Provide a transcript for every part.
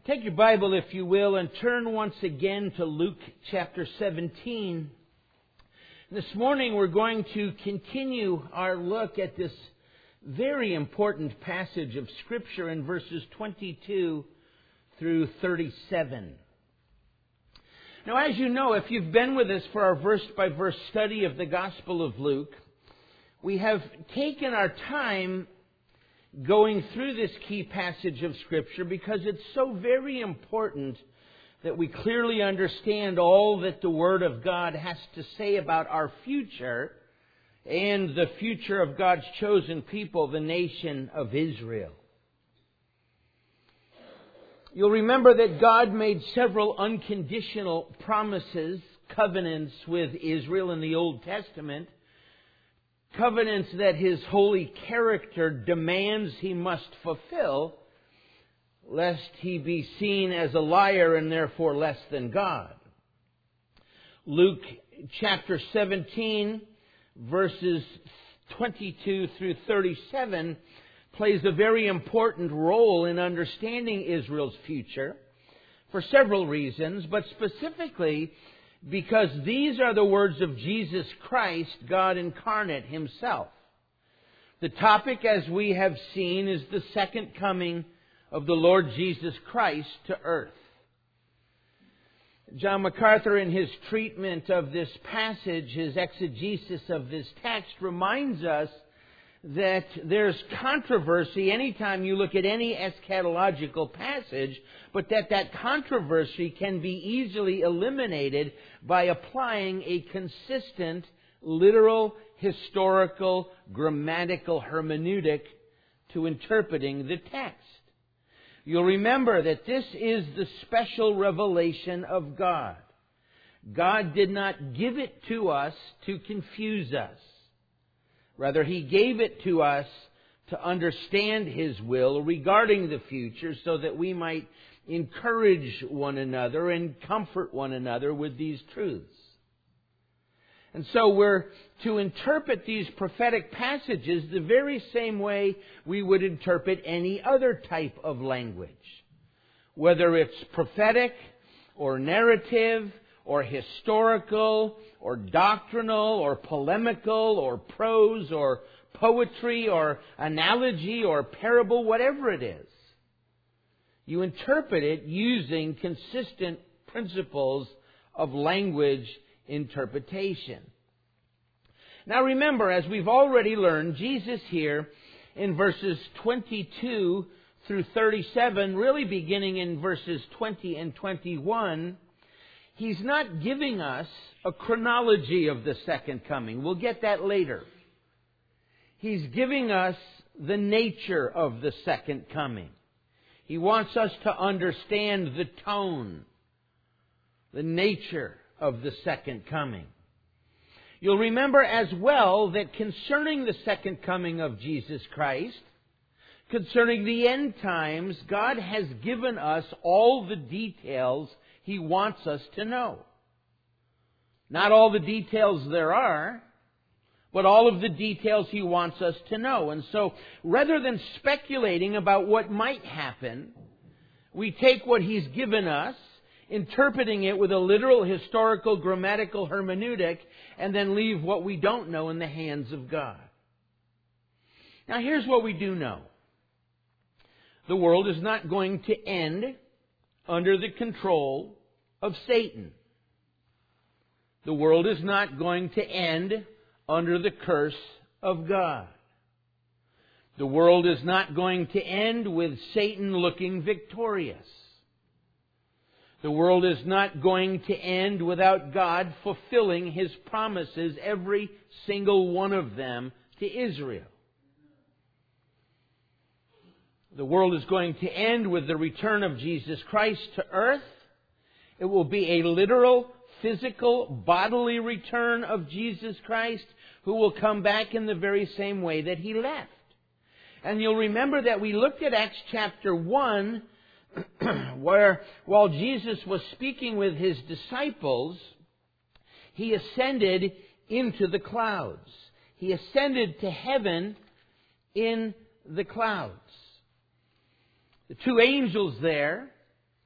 Take your Bible, if you will, and turn once again to Luke chapter 17. This morning we're going to continue our look at this very important passage of Scripture in verses 22 through 37. Now, as you know, if you've been with us for our verse-by-verse study of the Gospel of Luke, we have taken our time going through this key passage of Scripture because it's so very important that we clearly understand all that the Word of God has to say about our future and the future of God's chosen people, the nation of Israel. You'll remember that God made several unconditional promises, covenants with Israel in the Old Testament. Covenants that His holy character demands He must fulfill, lest He be seen as a liar and therefore less than God. Luke chapter 17, verses 22 through 37, plays a very important role in understanding Israel's future for several reasons, but specifically because these are the words of Jesus Christ, God incarnate Himself. The topic, as we have seen, is the second coming of the Lord Jesus Christ to earth. John MacArthur, in his treatment of this passage, his exegesis of this text, reminds us that there's controversy anytime you look at any eschatological passage, but that controversy can be easily eliminated by applying a consistent, literal, historical, grammatical hermeneutic to interpreting the text. You'll remember that this is the special revelation of God. God did not give it to us to confuse us. Rather, He gave it to us to understand His will regarding the future so that we might encourage one another and comfort one another with these truths. And so we're to interpret these prophetic passages the very same way we would interpret any other type of language. Whether it's prophetic or narrative or historical or doctrinal or polemical or prose or poetry or analogy or parable, whatever it is. You interpret it using consistent principles of language interpretation. Now remember, as we've already learned, Jesus here in verses 22 through 37, really beginning in verses 20 and 21, He's not giving us a chronology of the second coming. We'll get that later. He's giving us the nature of the second coming. He wants us to understand the tone, the nature of the second coming. You'll remember as well that concerning the second coming of Jesus Christ, concerning the end times, God has given us all the details He wants us to know. Not all the details there are, but all of the details He wants us to know. And so, rather than speculating about what might happen, we take what He's given us, interpreting it with a literal, historical, grammatical hermeneutic, and then leave what we don't know in the hands of God. Now, here's what we do know. The world is not going to end under the control of Satan. The world is not going to end under the curse of God. The world is not going to end with Satan looking victorious. The world is not going to end without God fulfilling His promises, every single one of them, to Israel. The world is going to end with the return of Jesus Christ to earth. It will be a literal, physical, bodily return of Jesus Christ, who will come back in the very same way that He left. And you'll remember that we looked at Acts chapter 1, where while Jesus was speaking with His disciples, He ascended into the clouds. He ascended to heaven in the clouds. The two angels there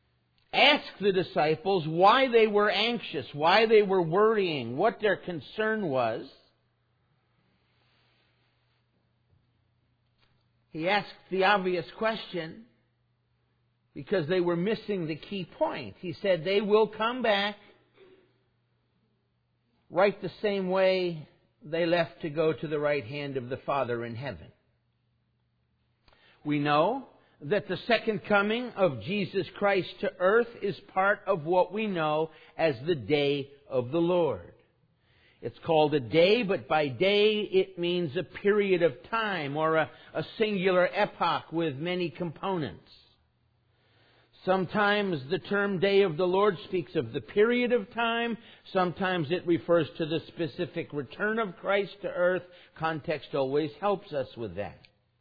ask the disciples why they were anxious, why they were worrying, what their concern was. He asked the obvious question because they were missing the key point. He said they will come back right the same way they left to go to the right hand of the Father in heaven. We know that the second coming of Jesus Christ to earth is part of what we know as the day of the Lord. It's called a day, but by day it means a period of time or a singular epoch with many components. Sometimes the term Day of the Lord speaks of the period of time. Sometimes it refers to the specific return of Christ to earth. Context always helps us with that.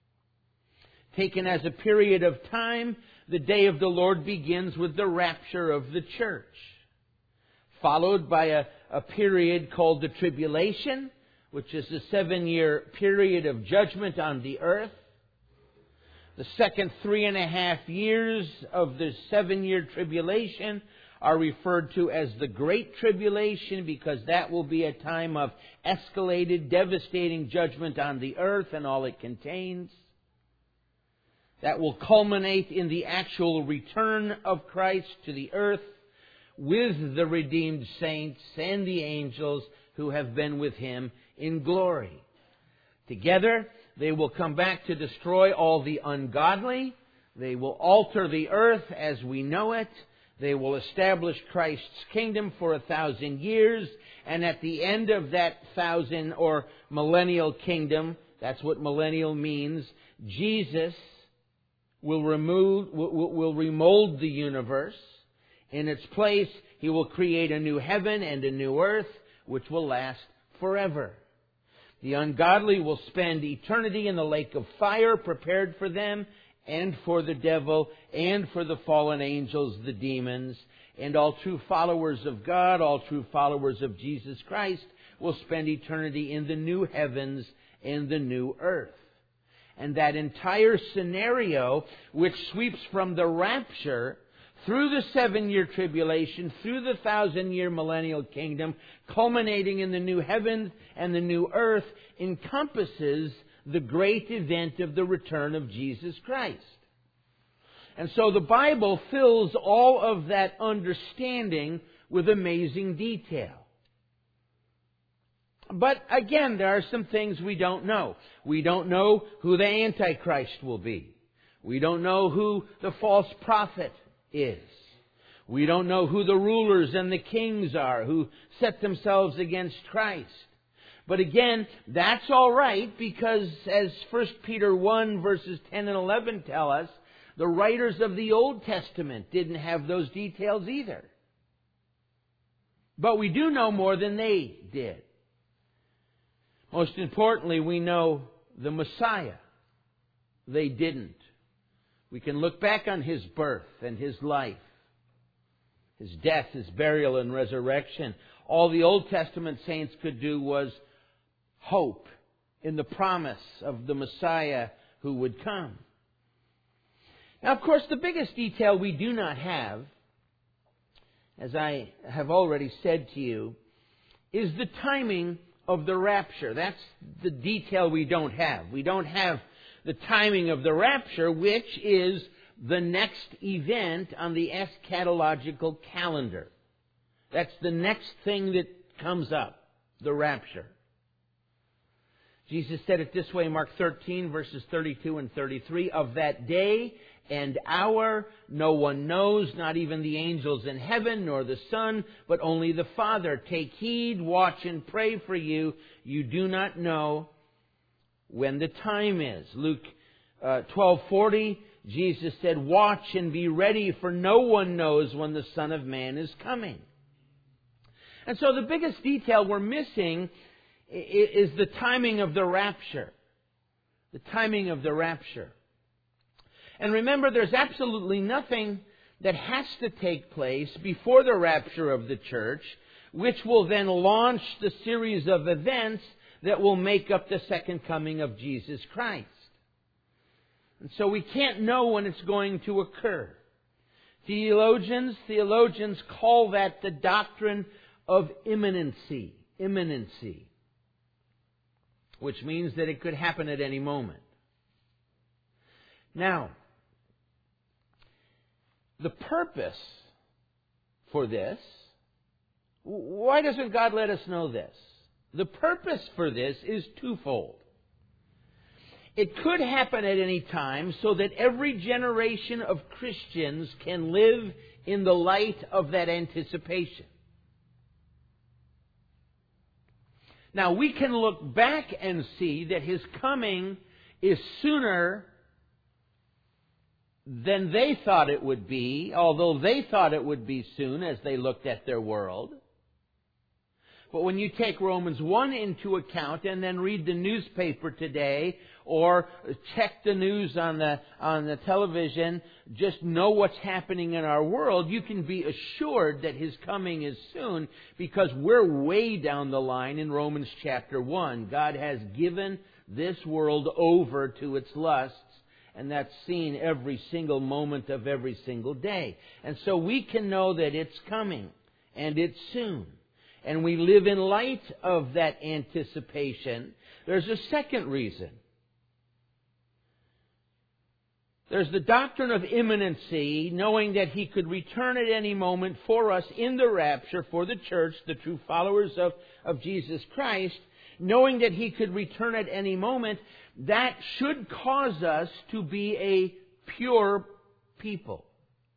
Taken as a period of time, the Day of the Lord begins with the rapture of the church, followed by a period called the tribulation, which is a 7-year period of judgment on the earth. The second 3.5 years of the 7-year tribulation are referred to as the Great Tribulation because that will be a time of escalated, devastating judgment on the earth and all it contains. That will culminate in the actual return of Christ to the earth with the redeemed saints and the angels who have been with Him in glory. Together, they will come back to destroy all the ungodly. They will alter the earth as we know it. They will establish Christ's kingdom for 1,000 years. And at the end of that 1,000 or millennial kingdom, that's what millennial means, Jesus will remold the universe. In its place, He will create a new heaven and a new earth, which will last forever. The ungodly will spend eternity in the lake of fire prepared for them and for the devil and for the fallen angels, the demons. And all true followers of God, all true followers of Jesus Christ, will spend eternity in the new heavens and the new earth. And that entire scenario, which sweeps from the rapture through the 7-year tribulation, through the 1,000-year millennial kingdom, culminating in the new heavens and the new earth, encompasses the great event of the return of Jesus Christ. And so the Bible fills all of that understanding with amazing detail. But again, there are some things we don't know. We don't know who the Antichrist will be. We don't know who the false prophet is. We don't know who the rulers and the kings are who set themselves against Christ. But again, that's all right because as 1 Peter 1 verses 10 and 11 tell us, the writers of the Old Testament didn't have those details either. But we do know more than they did. Most importantly, we know the Messiah. They didn't. We can look back on His birth and His life, His death, His burial and resurrection. All the Old Testament saints could do was hope in the promise of the Messiah who would come. Now, of course, the biggest detail we do not have, as I have already said to you, is the timing of the rapture. That's the detail we don't have. We don't have the timing of the rapture, which is the next event on the eschatological calendar. That's the next thing that comes up, the rapture. Jesus said it this way in Mark 13, verses 32 and 33, "Of that day and hour no one knows, not even the angels in heaven, nor the Son, but only the Father. Take heed, watch and pray for you. You do not know when the time is." Luke 12:40, Jesus said, "Watch and be ready, for no one knows when the Son of Man is coming." And so the biggest detail we're missing is the timing of the rapture. The timing of the rapture. And remember, there's absolutely nothing that has to take place before the rapture of the church, which will then launch the series of events that will make up the second coming of Jesus Christ. And so we can't know when it's going to occur. Theologians call that the doctrine of imminency. Imminency. Which means that it could happen at any moment. Now, the purpose for this, why doesn't God let us know this? The purpose for this is twofold. It could happen at any time so that every generation of Christians can live in the light of that anticipation. Now, we can look back and see that His coming is sooner than they thought it would be, although they thought it would be soon as they looked at their world. But when you take Romans 1 into account and then read the newspaper today or check the news on the television, just know what's happening in our world, you can be assured that His coming is soon because we're way down the line in Romans chapter 1. God has given this world over to its lusts, and that's seen every single moment of every single day. And so we can know that it's coming, and it's soon. And we live in light of that anticipation. There's a second reason. There's the doctrine of imminency, knowing that He could return at any moment for us in the rapture, for the church, the true followers of Jesus Christ. Knowing that He could return at any moment, that should cause us to be a pure people.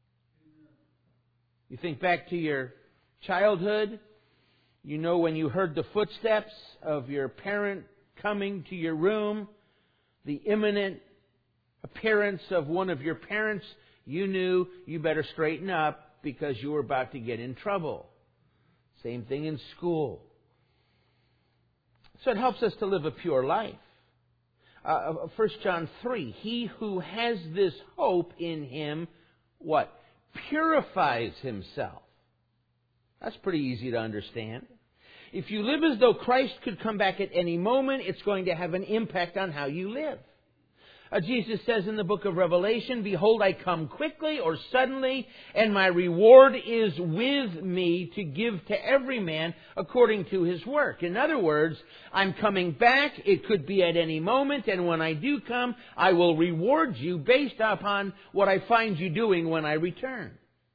You think back to your childhood. You know, when you heard the footsteps of your parent coming to your room, the imminent appearance of one of your parents, you knew you better straighten up because you were about to get in trouble. Same thing in school. So it helps us to live a pure life. 1 John 3, He who has this hope in Him, what? Purifies himself. That's pretty easy to understand. If you live as though Christ could come back at any moment, it's going to have an impact on how you live. Jesus says in the book of Revelation, Behold, I come quickly or suddenly, and my reward is with me to give to every man according to his work. In other words, I'm coming back. It could be at any moment, and when I do come, I will reward you based upon what I find you doing when I return.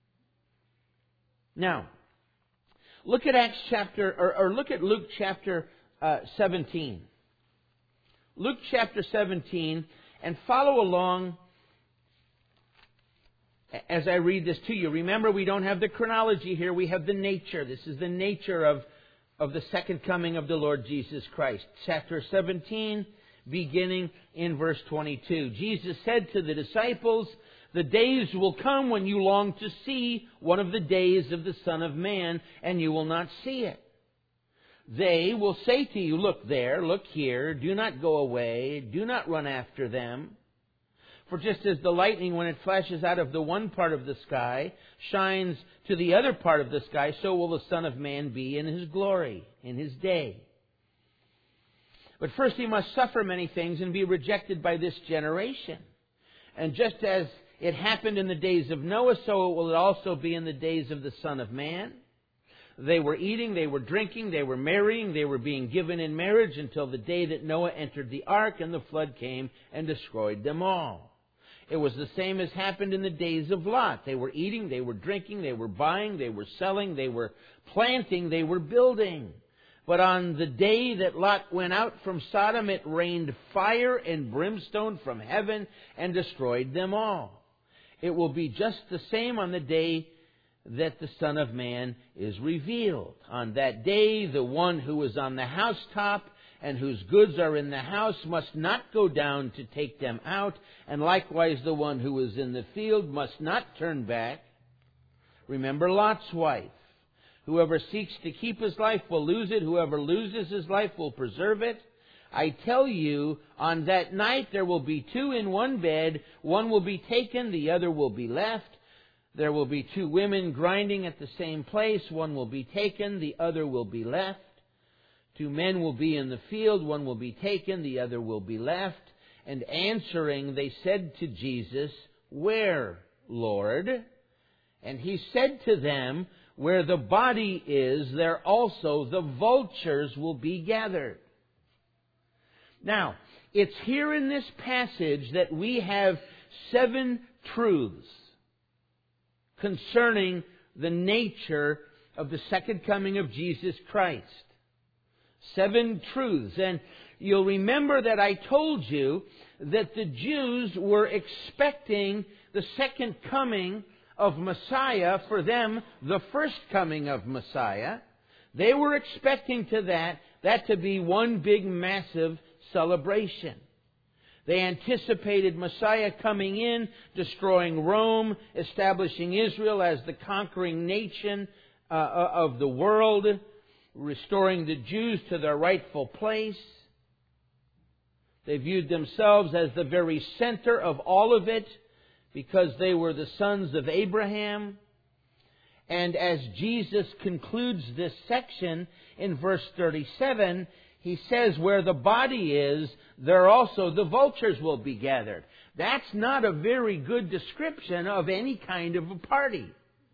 Now, look at look at Luke chapter 17. Luke chapter 17, and follow along as I read this to you. Remember, we don't have the chronology here. We have the nature. This is the nature of the second coming of the Lord Jesus Christ. Chapter 17, beginning in verse 22. Jesus said to the disciples, The days will come when you long to see one of the days of the Son of Man, and you will not see it. They will say to you, Look there, look here, do not go away, do not run after them. For just as the lightning, when it flashes out of the one part of the sky, shines to the other part of the sky, so will the Son of Man be in His glory, in His day. But first He must suffer many things and be rejected by this generation. And just as it happened in the days of Noah, so it will also be in the days of the Son of Man. They were eating, they were drinking, they were marrying, they were being given in marriage until the day that Noah entered the ark and the flood came and destroyed them all. It was the same as happened in the days of Lot. They were eating, they were drinking, they were buying, they were selling, they were planting, they were building. But on the day that Lot went out from Sodom, it rained fire and brimstone from heaven and destroyed them all. It will be just the same on the day that the Son of Man is revealed. On that day, the one who is on the housetop and whose goods are in the house must not go down to take them out, and likewise the one who is in the field must not turn back. Remember Lot's wife. Whoever seeks to keep his life will lose it. Whoever loses his life will preserve it. I tell you, on that night there will be two in one bed. One will be taken, the other will be left. There will be two women grinding at the same place. One will be taken, the other will be left. Two men will be in the field. One will be taken, the other will be left. And answering, they said to Jesus, Where, Lord? And He said to them, where the body is, there also the vultures will be gathered. Now, it's here in this passage that we have 7 truths concerning the nature of the second coming of Jesus Christ. 7 truths. And you'll remember that I told you that the Jews were expecting the second coming of Messiah, for them, the first coming of Messiah. They were expecting that to be one big, massive celebration. They anticipated Messiah coming in, destroying Rome, establishing Israel as the conquering nation of the world, restoring the Jews to their rightful place. They viewed themselves as the very center of all of it because they were the sons of Abraham. And as Jesus concludes this section in verse 37, He says, where the body is, there also the vultures will be gathered. That's not a very good description of any kind of a party.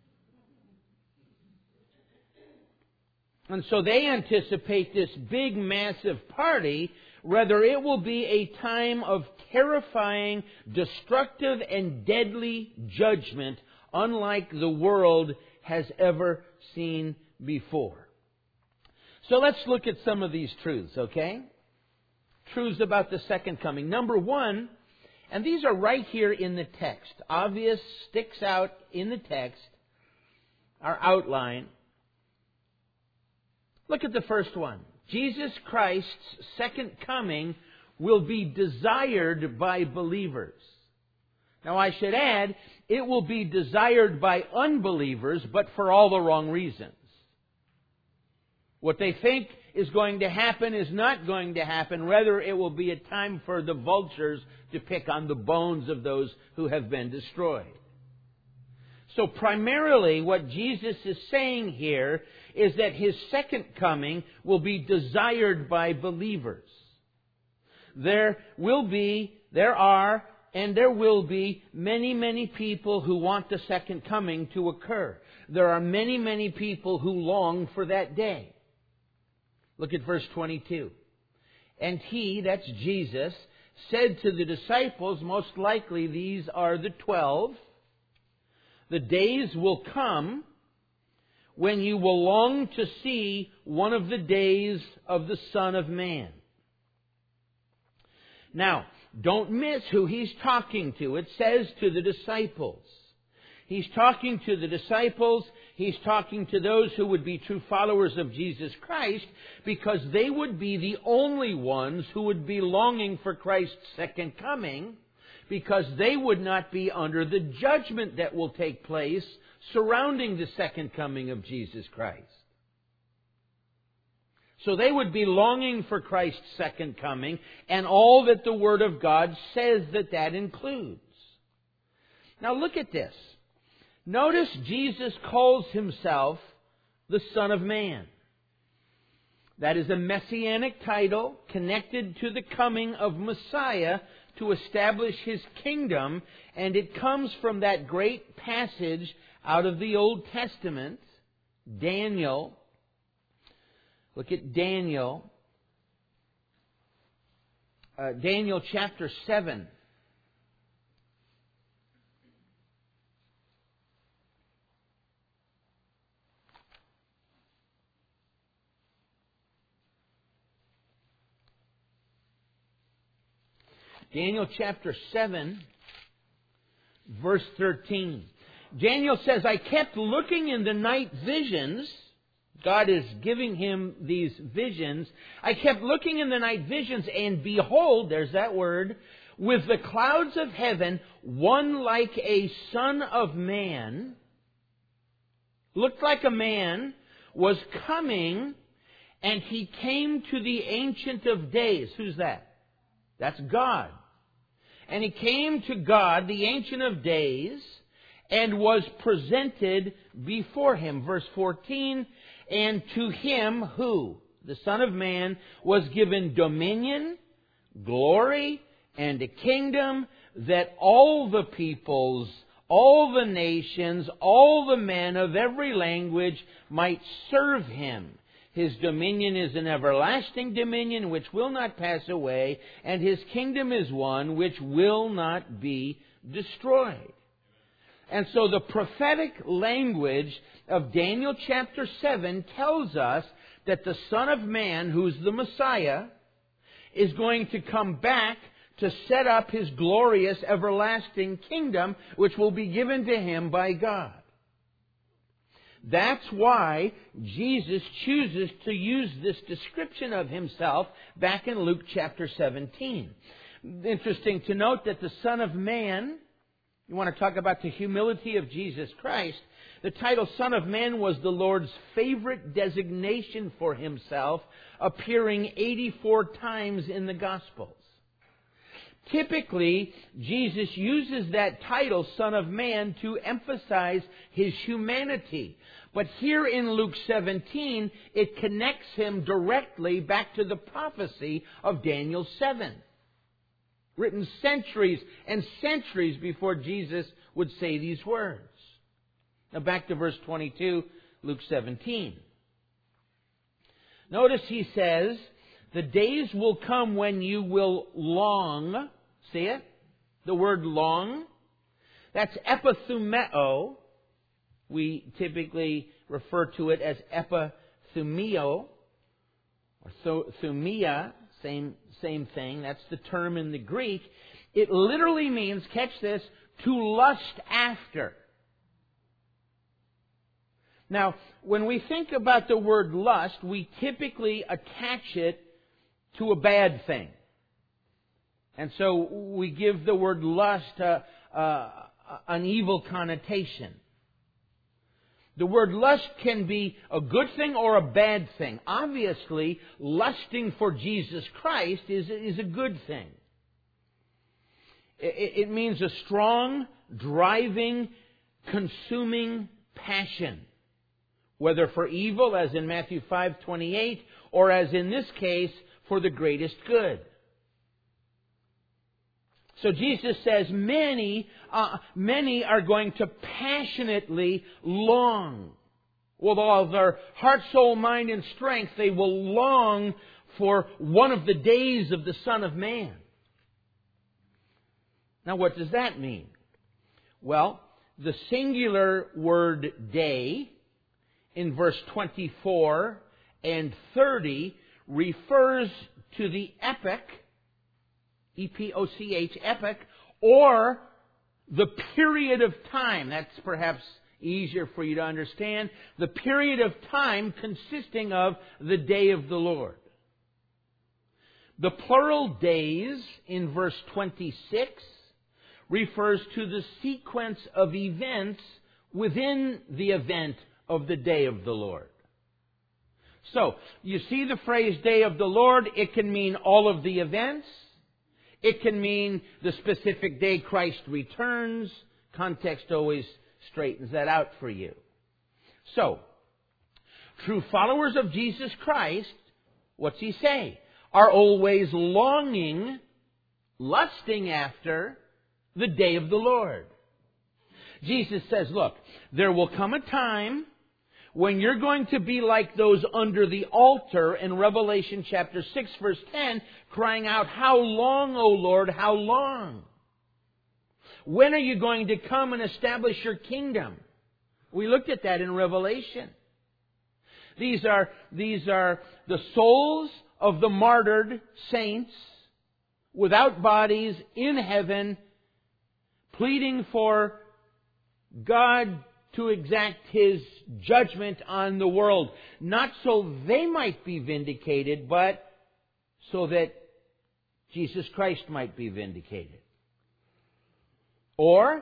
And so they anticipate this big, massive party. Rather, it will be a time of terrifying, destructive, and deadly judgment, unlike the world has ever seen before. So let's look at some of these truths, okay? Truths about the second coming. Number 1, and these are right here in the text. Obvious, sticks out in the text, our outline. Look at the first one. Jesus Christ's second coming will be desired by believers. Now I should add, it will be desired by unbelievers, but for all the wrong reasons. What they think is going to happen is not going to happen. Rather, it will be a time for the vultures to pick on the bones of those who have been destroyed. So primarily what Jesus is saying here is that His second coming will be desired by believers. There are many, many people who want the second coming to occur. There are many, many people who long for that day. Look at verse 22. And He, that's Jesus, said to the disciples, most likely these are the 12, the days will come when you will long to see one of the days of the Son of Man. Now, don't miss who He's talking to. It says to the disciples. He's talking to the disciples. He's talking to those who would be true followers of Jesus Christ, because they would be the only ones who would be longing for Christ's second coming, because they would not be under the judgment that will take place surrounding the second coming of Jesus Christ. So they would be longing for Christ's second coming, and all that the Word of God says that includes. Now look at this. Notice Jesus calls Himself the Son of Man. That is a messianic title connected to the coming of Messiah to establish His kingdom, and it comes from that great passage out of the Old Testament, Daniel. Look at Daniel. Daniel chapter 7. Daniel chapter 7, verse 13. Daniel says, I kept looking in the night visions. God is giving him these visions. I kept looking in the night visions, and behold, there's that word, with the clouds of heaven, one like a son of man, looked like a man, was coming, and He came to the Ancient of Days. Who's that? That's God. And He came to God, the Ancient of Days, and was presented before Him. Verse 14, and to Him who, the Son of Man, was given dominion, glory, and a kingdom, that all the peoples, all the nations, all the men of every language might serve Him. His dominion is an everlasting dominion which will not pass away, and His kingdom is one which will not be destroyed. And so the prophetic language of Daniel chapter 7 tells us that the Son of Man, who's the Messiah, is going to come back to set up His glorious everlasting kingdom, which will be given to Him by God. That's why Jesus chooses to use this description of Himself back in Luke chapter 17. Interesting to note that the Son of Man, you want to talk about the humility of Jesus Christ, the title Son of Man was the Lord's favorite designation for Himself, appearing 84 times in the Gospels. Typically, Jesus uses that title, Son of Man, to emphasize His humanity. But here in Luke 17, it connects Him directly back to the prophecy of Daniel 7. Written centuries and centuries before Jesus would say these words. Now back to verse 22, Luke 17. Notice he says, the days will come when you will long. See it? The word long. That's epithumeo. We typically refer to it as epithumio or thumia. Same thing. That's the term in the Greek. It literally means, catch this, to lust after. Now, when we think about the word lust, we typically attach it to a bad thing. And so we give the word lust an evil connotation. The word lust can be a good thing or a bad thing. Obviously, lusting for Jesus Christ is a good thing. It means a strong, driving, consuming passion. Whether for evil, as in Matthew 5:28, or as in this case, for the greatest good. So Jesus says many are going to passionately long. With all their heart, soul, mind, and strength, they will long for one of the days of the Son of Man. Now, what does that mean? Well, the singular word day in verse 24 and 30 refers to the epoch, epoch, epoch, or the period of time. That's perhaps easier for you to understand. The period of time consisting of the day of the Lord. The plural days in verse 26 refers to the sequence of events within the event of the day of the Lord. So, you see the phrase day of the Lord, it can mean all of the events. It can mean the specific day Christ returns. Context always straightens that out for you. So, true followers of Jesus Christ, what's he say? Are always longing, lusting after the day of the Lord. Jesus says, look, there will come a time when you're going to be like those under the altar in Revelation chapter 6 verse 10, crying out, how long, O Lord, how long? When are you going to come and establish your kingdom? We looked at that in Revelation. These are the souls of the martyred saints without bodies in heaven, pleading for God to exact His judgment on the world. Not so they might be vindicated, but so that Jesus Christ might be vindicated. Or,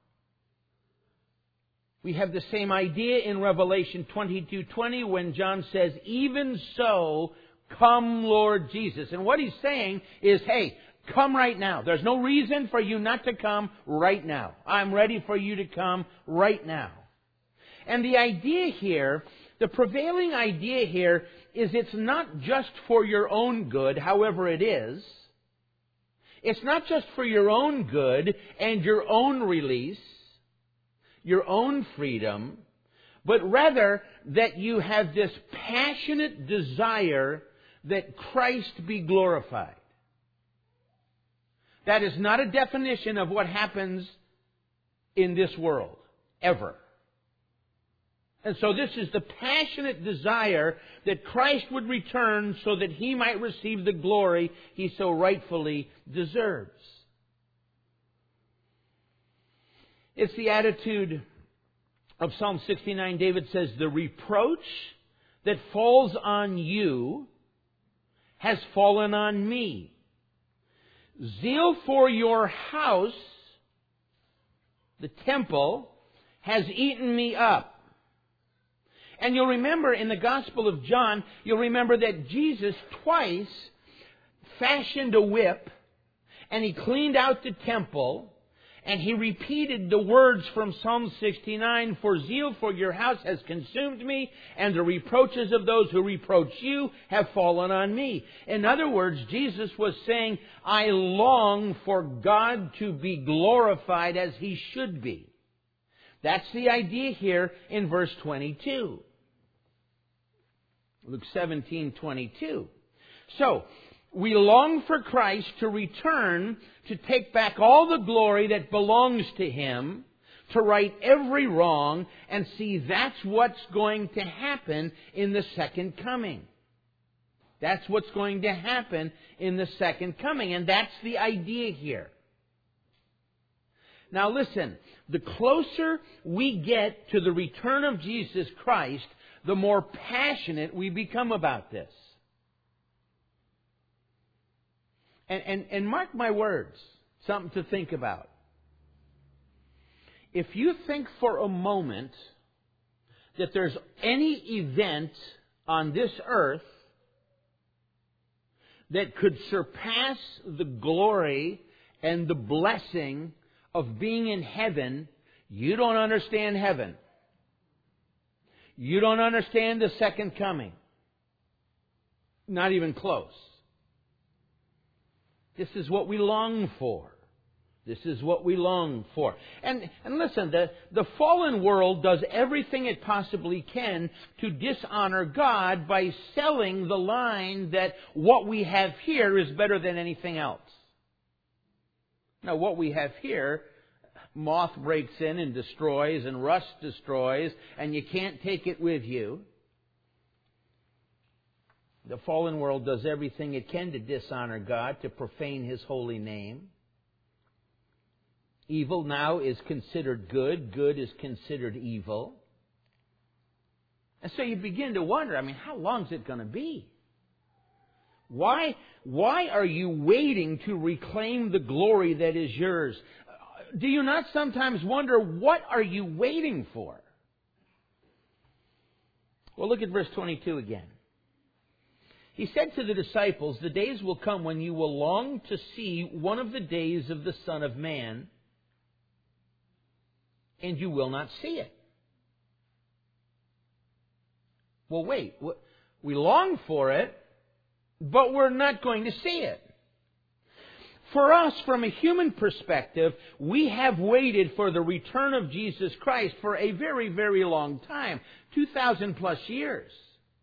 we have the same idea in Revelation 22:20 when John says, even so, come Lord Jesus. And what he's saying is, hey, come right now. There's no reason for you not to come right now. I'm ready for you to come right now. And the idea here, the prevailing idea here, is it's not just for your own good, however it is. It's not just for your own good and your own release. your own freedom, but rather that you have this passionate desire that Christ be glorified. That is not a definition of what happens in this world, ever. And so this is the passionate desire that Christ would return so that He might receive the glory He so rightfully deserves. It's the attitude of Psalm 69. David says, "The reproach that falls on you has fallen on me. Zeal for your house," the temple, "has eaten me up." And you'll remember in the Gospel of John, you'll remember that Jesus twice fashioned a whip and He cleaned out the temple and He repeated the words from Psalm 69, "For zeal for your house has consumed me, and the reproaches of those who reproach you have fallen on me." In other words, Jesus was saying, I long for God to be glorified as He should be. That's the idea here in verse 22. Luke 17:22. So, we long for Christ to return to take back all the glory that belongs to Him, to right every wrong, and see that's what's going to happen in the second coming. That's what's going to happen in the second coming, and that's the idea here. Now listen, the closer we get to the return of Jesus Christ, the more passionate we become about this. And mark my words, something to think about. If you think for a moment that there's any event on this earth that could surpass the glory and the blessing of being in heaven, you don't understand heaven. You don't understand the second coming. Not even close. This is what we long for. This is what we long for. And listen, the fallen world does everything it possibly can to dishonor God by selling the line that what we have here is better than anything else. Now, what we have here, moth breaks in and destroys, and rust destroys, and you can't take it with you. The fallen world does everything it can to dishonor God, to profane His holy name. Evil now is considered good. Good is considered evil. And so you begin to wonder, how long is it going to be? Why are you waiting to reclaim the glory that is yours? Do you not sometimes wonder, what are you waiting for? Well, look at verse 22 again. He said to the disciples, "The days will come when you will long to see one of the days of the Son of Man, and you will not see it." Well, wait. We long for it, but we're not going to see it. For us, from a human perspective, we have waited for the return of Jesus Christ for a very, very long time. 2,000 plus years.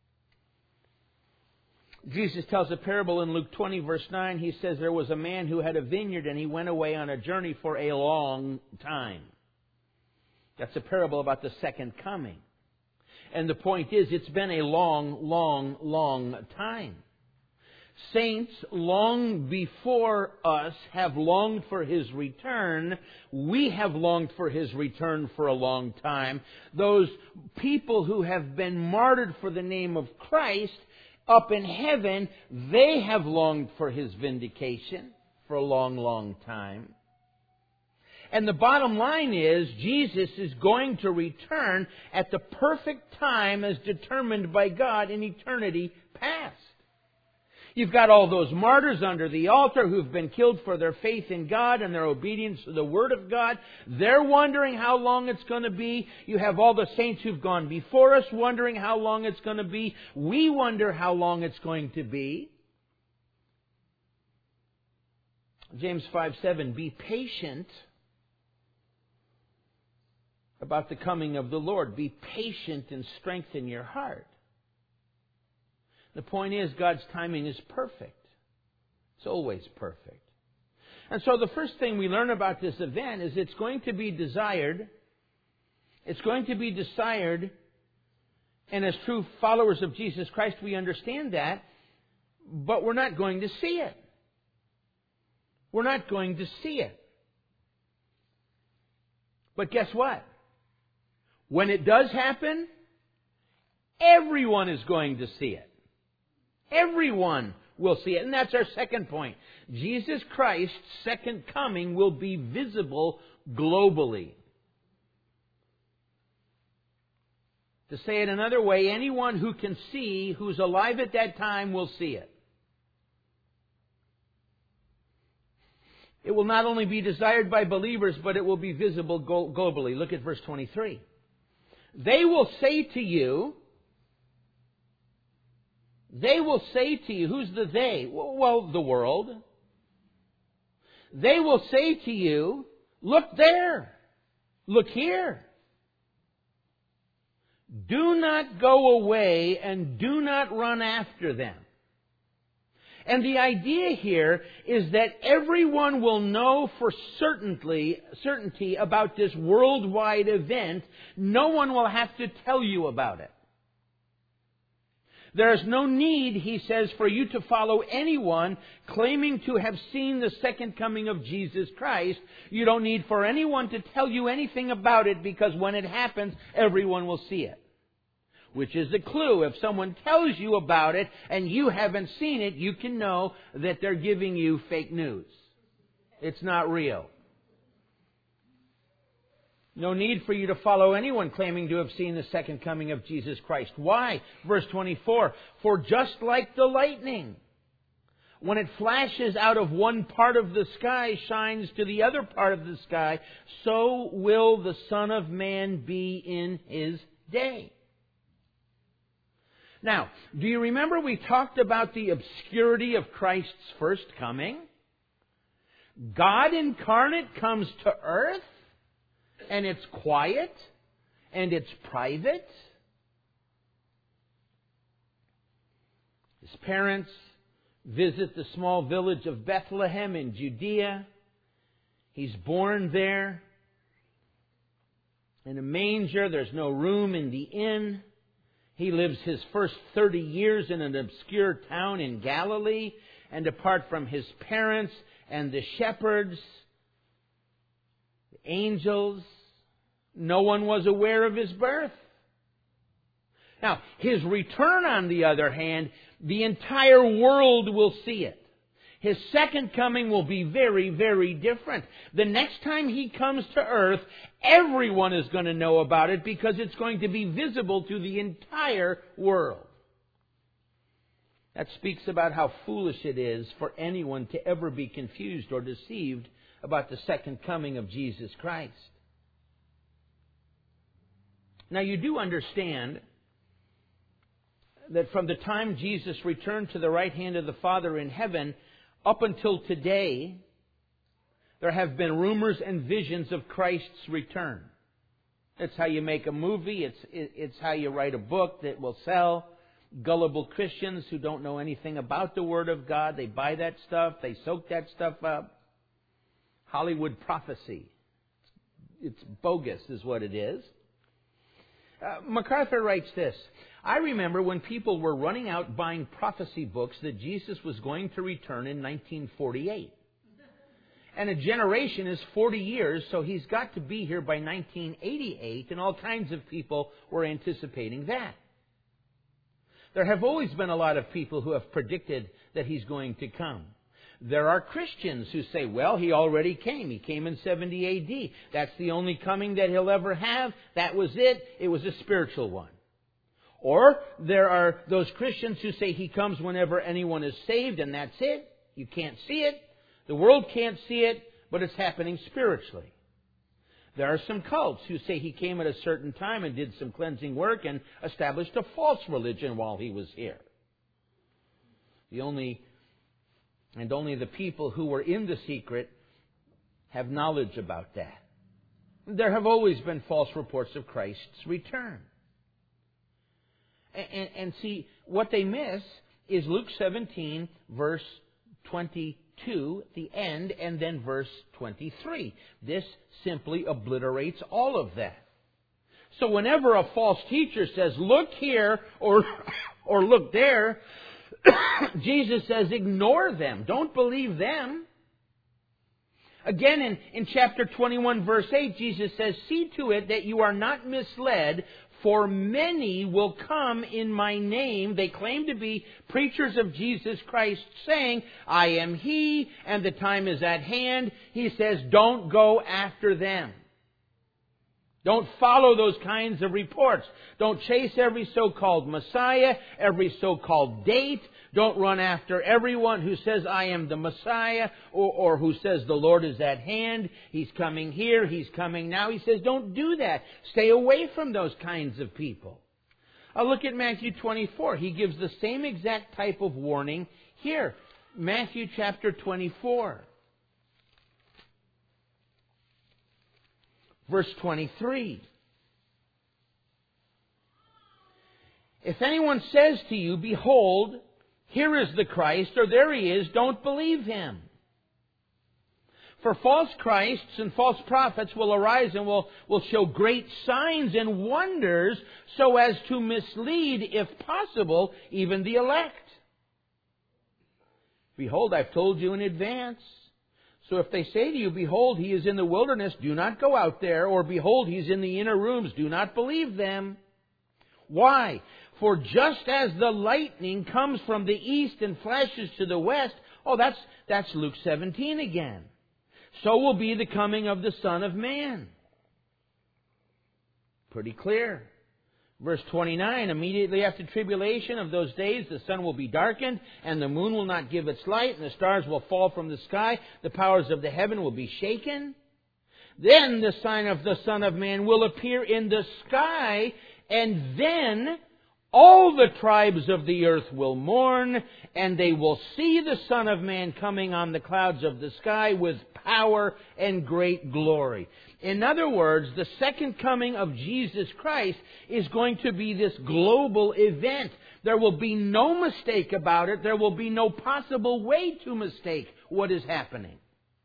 Jesus tells a parable in Luke 20, verse 9. He says, there was a man who had a vineyard and he went away on a journey for a long time. That's a parable about the second coming. And the point is, it's been a long, long, long time. Saints long before us have longed for His return. We have longed for His return for a long time. Those people who have been martyred for the name of Christ up in heaven, they have longed for His vindication for a long, long time. And the bottom line is, Jesus is going to return at the perfect time as determined by God in eternity past. You've got all those martyrs under the altar who've been killed for their faith in God and their obedience to the Word of God. They're wondering how long it's going to be. You have all the saints who've gone before us wondering how long it's going to be. We wonder how long it's going to be. James 5:7, be patient about the coming of the Lord. Be patient and strengthen your heart. The point is, God's timing is perfect. It's always perfect. And so the first thing we learn about this event is it's going to be desired. It's going to be desired. And as true followers of Jesus Christ, we understand that. But we're not going to see it. We're not going to see it. But guess what? When it does happen, everyone is going to see it. Everyone will see it. And that's our second point. Jesus Christ's second coming will be visible globally. To say it another way, anyone who can see, who's alive at that time, will see it. It will not only be desired by believers, but it will be visible globally. Look at verse 23. They will say to you, who's the they? Well, the world. They will say to you, look there, look here. Do not go away and do not run after them. And the idea here is that everyone will know for certainty about this worldwide event. No one will have to tell you about it. There is no need, he says, for you to follow anyone claiming to have seen the second coming of Jesus Christ. You don't need for anyone to tell you anything about it, because when it happens, everyone will see it. Which is a clue. If someone tells you about it and you haven't seen it, you can know that they're giving you fake news. It's not real. No need for you to follow anyone claiming to have seen the second coming of Jesus Christ. Why? Verse 24. For just like the lightning, when it flashes out of one part of the sky, shines to the other part of the sky, so will the Son of Man be in His day. Now, do you remember we talked about the obscurity of Christ's first coming? God incarnate comes to earth, and it's quiet, and it's private. His parents visit the small village of Bethlehem in Judea. He's born there in a manger. There's no room in the inn. He lives his first 30 years in an obscure town in Galilee, and apart from his parents and the shepherds, the angels, no one was aware of his birth. Now, his return, on the other hand, the entire world will see it. His second coming will be very, very different. The next time He comes to earth, everyone is going to know about it, because it's going to be visible to the entire world. That speaks about how foolish it is for anyone to ever be confused or deceived about the second coming of Jesus Christ. Now, you do understand that from the time Jesus returned to the right hand of the Father in heaven, up until today, there have been rumors and visions of Christ's return. It's how you make a movie. It's how you write a book that will sell. Gullible Christians who don't know anything about the Word of God, they buy that stuff. They soak that stuff up. Hollywood prophecy. It's bogus is what it is. MacArthur writes this. I remember when people were running out buying prophecy books that Jesus was going to return in 1948. And a generation is 40 years, so He's got to be here by 1988, and all kinds of people were anticipating that. There have always been a lot of people who have predicted that He's going to come. There are Christians who say, well, He already came. He came in 70 A.D. That's the only coming that He'll ever have. That was it. It was a spiritual one. Or there are those Christians who say He comes whenever anyone is saved, and that's it. You can't see it. The world can't see it, but it's happening spiritually. There are some cults who say He came at a certain time and did some cleansing work and established a false religion while He was here. Only the people who were in the secret have knowledge about that. There have always been false reports of Christ's return. And see, what they miss is Luke 17, verse 22, the end, and then verse 23. This simply obliterates all of that. So whenever a false teacher says, look here, or look there, Jesus says, ignore them. Don't believe them. Again, in chapter 21, verse 8, Jesus says, see to it that you are not misled, for many will come in my name. They claim to be preachers of Jesus Christ, saying, I am He, and the time is at hand. He says, don't go after them. Don't follow those kinds of reports. Don't chase every so-called Messiah, every so-called date. Don't run after everyone who says, I am the Messiah, or who says the Lord is at hand. He's coming here. He's coming now. He says, don't do that. Stay away from those kinds of people. Look at Matthew 24. He gives the same exact type of warning here. Matthew chapter 24. Verse 23. If anyone says to you, behold, here is the Christ, or there He is, don't believe him. For false Christs and false prophets will arise and will show great signs and wonders so as to mislead, if possible, even the elect. Behold, I've told you in advance. So if they say to you, behold, He is in the wilderness, do not go out there. Or behold, He's in the inner rooms, do not believe them. Why? For just as the lightning comes from the east and flashes to the west, that's Luke 17 again. So will be the coming of the Son of Man. Pretty clear. Verse 29, immediately after tribulation of those days, the sun will be darkened, and the moon will not give its light, and the stars will fall from the sky. The powers of the heaven will be shaken. Then the sign of the Son of Man will appear in the sky, and then all the tribes of the earth will mourn, and they will see the Son of Man coming on the clouds of the sky with power and great glory. In other words, the second coming of Jesus Christ is going to be this global event. There will be no mistake about it. There will be no possible way to mistake what is happening.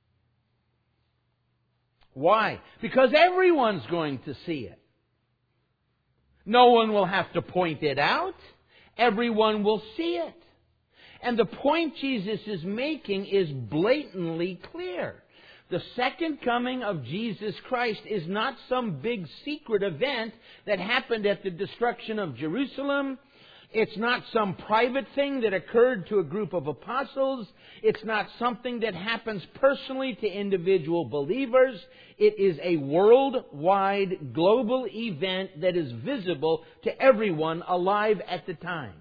Why? Because everyone's going to see it. No one will have to point it out. Everyone will see it. And the point Jesus is making is blatantly clear. The second coming of Jesus Christ is not some big secret event that happened at the destruction of Jerusalem. It's not some private thing that occurred to a group of apostles. It's not something that happens personally to individual believers. It is a worldwide, global event that is visible to everyone alive at the time.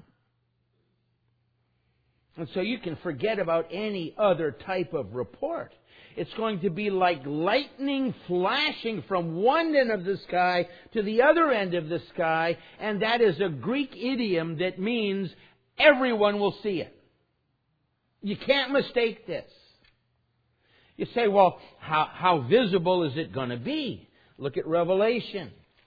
And so you can forget about any other type of report. It's going to be like lightning flashing from one end of the sky to the other end of the sky, and that is a Greek idiom that means everyone will see it. You can't mistake this. You say, well, how visible is it going to be? Look at Revelation.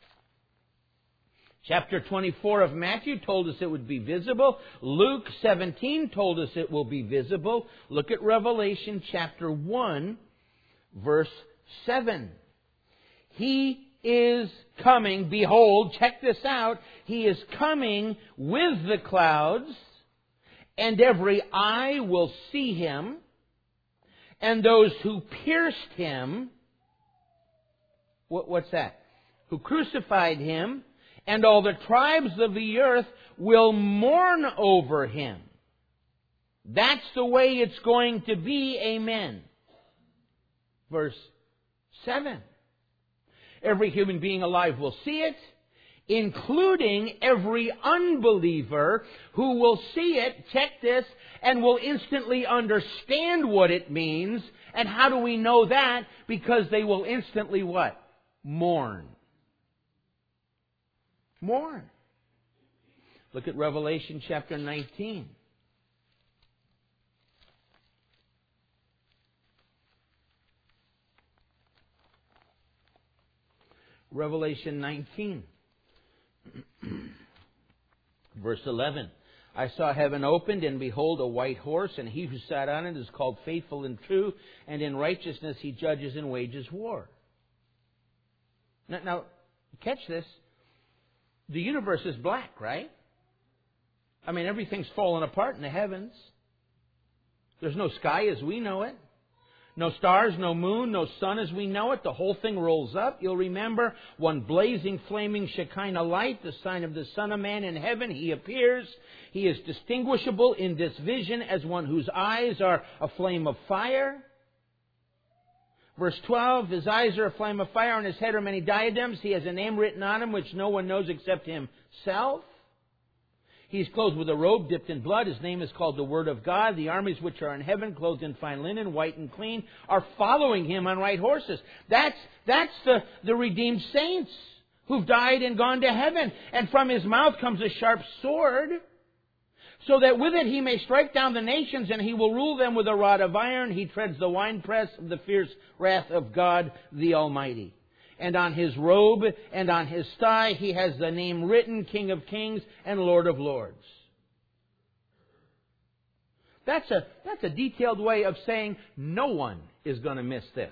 Chapter 24 of Matthew told us it would be visible. Luke 17 told us it will be visible. Look at Revelation chapter 1, verse 7. He is coming, behold, check this out, He is coming with the clouds, and every eye will see Him, and those who pierced Him, what's that? Who crucified Him, and all the tribes of the earth will mourn over Him. That's the way it's going to be. Amen. Verse 7. Every human being alive will see it, including every unbeliever who will see it, check this, and will instantly understand what it means. And how do we know that? Because they will instantly what? Mourn. Mourn. Look at Revelation chapter 19. Revelation 19. Verse 11. I saw heaven opened, and behold, a white horse, and he who sat on it is called Faithful and True, and in righteousness he judges and wages war. Now, catch this. The universe is black, right? I mean, everything's fallen apart in the heavens. There's no sky as we know it. No stars, no moon, no sun as we know it. The whole thing rolls up. You'll remember one blazing, flaming Shekinah light, the sign of the Son of Man in heaven. He appears. He is distinguishable in this vision as one whose eyes are a flame of fire. Verse 12, his eyes are a flame of fire, on his head are many diadems. He has a name written on him which no one knows except himself. He's clothed with a robe dipped in blood. His name is called the Word of God. The armies which are in heaven, clothed in fine linen, white and clean, are following him on white horses. That's the redeemed saints who've died and gone to heaven. And from his mouth comes a sharp sword, so that with it he may strike down the nations, and he will rule them with a rod of iron. He treads the winepress of the fierce wrath of God the Almighty. And on his robe and on his thigh he has the name written, King of Kings and Lord of Lords. That's a detailed way of saying no one is going to miss this.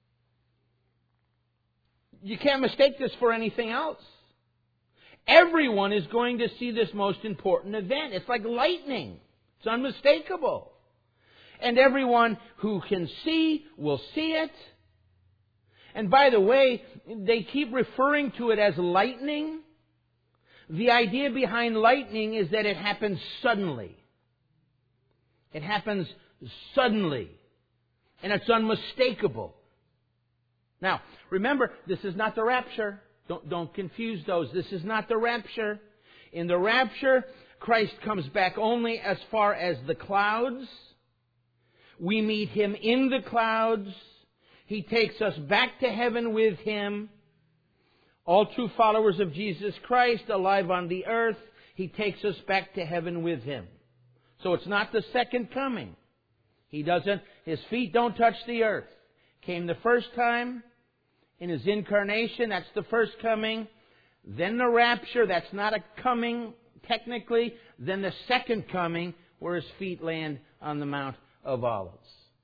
You can't mistake this for anything else. Everyone is going to see this most important event. It's like lightning. It's unmistakable. And everyone who can see will see it. And by the way, they keep referring to it as lightning. The idea behind lightning is that it happens suddenly. It happens suddenly. And it's unmistakable. Now, remember, this is not the rapture. Don't confuse those. This is not the rapture. In the rapture, Christ comes back only as far as the clouds. We meet Him in the clouds. He takes us back to heaven with Him. All true followers of Jesus Christ, alive on the earth, He takes us back to heaven with Him. So it's not the second coming. His feet don't touch the earth. Came the first time in His incarnation, that's the first coming. Then the rapture, that's not a coming technically. Then the second coming, where His feet land on the Mount of Olives.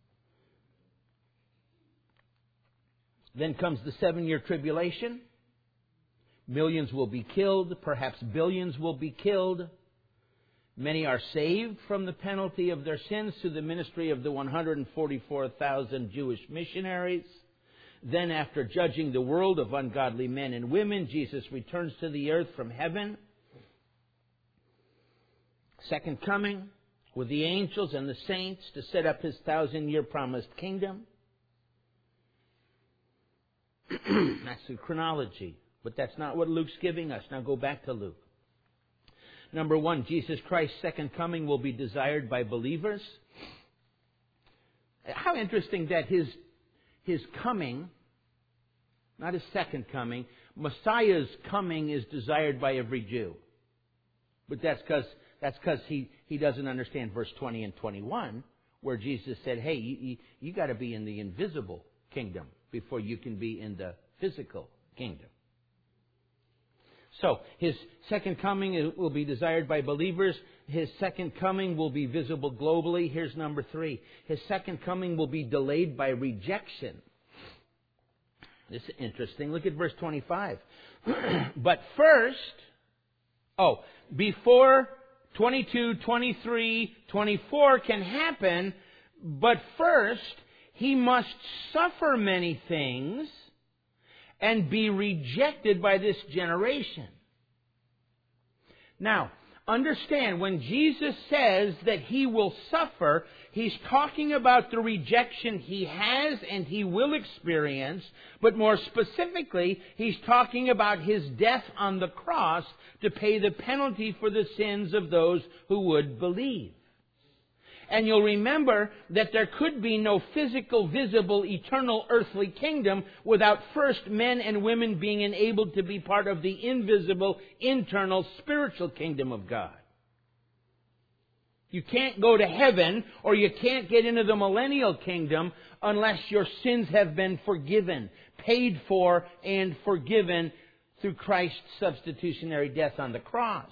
Then comes the 7-year tribulation. Millions will be killed. Perhaps billions will be killed. Many are saved from the penalty of their sins through the ministry of the 144,000 Jewish missionaries. Then, after judging the world of ungodly men and women, Jesus returns to the earth from heaven. Second coming with the angels and the saints to set up His 1,000-year promised kingdom. That's the chronology. But that's not what Luke's giving us. Now go back to Luke. Number 1, Jesus Christ's second coming will be desired by believers. How interesting that His coming, not His second coming, Messiah's coming is desired by every Jew. But that's because he doesn't understand verse 20 and 21, where Jesus said, hey, you got to be in the invisible kingdom before you can be in the physical kingdom. So, His second coming will be desired by believers. His second coming will be visible globally. Here's number 3. His second coming will be delayed by rejection. This is interesting. Look at verse 25. But first, before 22, 23, 24 can happen, but first, He must suffer many things and be rejected by this generation. Now, understand, when Jesus says that He will suffer, He's talking about the rejection He has and He will experience, but more specifically, He's talking about His death on the cross to pay the penalty for the sins of those who would believe. And you'll remember that there could be no physical, visible, eternal, earthly kingdom without first men and women being enabled to be part of the invisible, internal, spiritual kingdom of God. You can't go to heaven or you can't get into the millennial kingdom unless your sins have been forgiven, paid for, and forgiven through Christ's substitutionary death on the cross.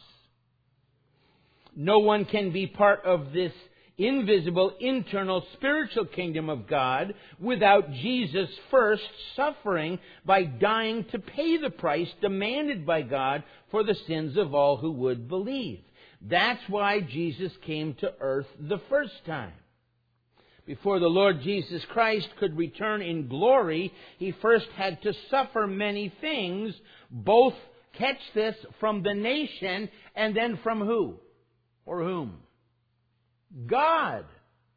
No one can be part of this invisible, internal, spiritual kingdom of God without Jesus first suffering by dying to pay the price demanded by God for the sins of all who would believe. That's why Jesus came to earth the first time. Before the Lord Jesus Christ could return in glory, He first had to suffer many things, both, catch this, from the nation and then from who? Or whom? God.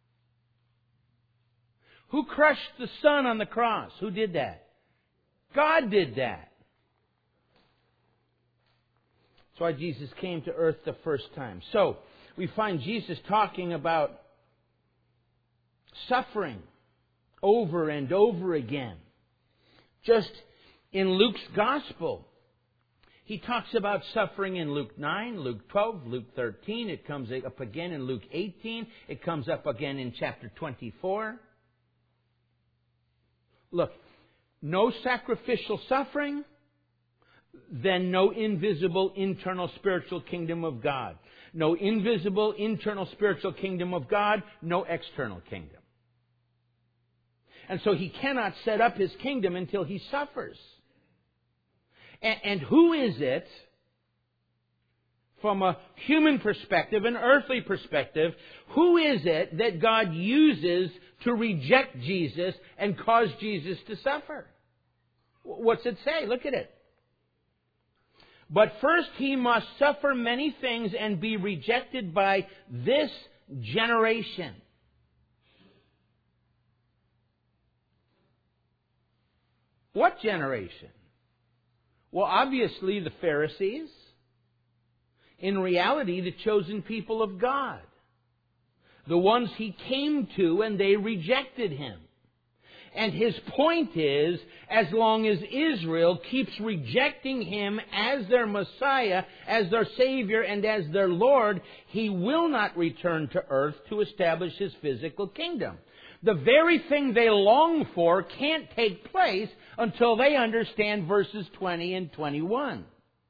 Who crushed the Son on the cross? Who did that? God did that. That's why Jesus came to earth the first time. So, we find Jesus talking about suffering over and over again. Just in Luke's Gospel, He talks about suffering in Luke 9, Luke 12, Luke 13. It comes up again in Luke 18. It comes up again in chapter 24. Look, no sacrificial suffering, then no invisible internal spiritual kingdom of God. No invisible internal spiritual kingdom of God, no external kingdom. And so He cannot set up His kingdom until He suffers. And who is it, from a human perspective, an earthly perspective, who is it that God uses to reject Jesus and cause Jesus to suffer? What's it say? Look at it. But first He must suffer many things and be rejected by this generation. What generation? Well, obviously the Pharisees. In reality, the chosen people of God. The ones He came to and they rejected Him. And His point is, as long as Israel keeps rejecting Him as their Messiah, as their Savior, and as their Lord, He will not return to earth to establish His physical kingdom. The very thing they long for can't take place until they understand verses 20 and 21.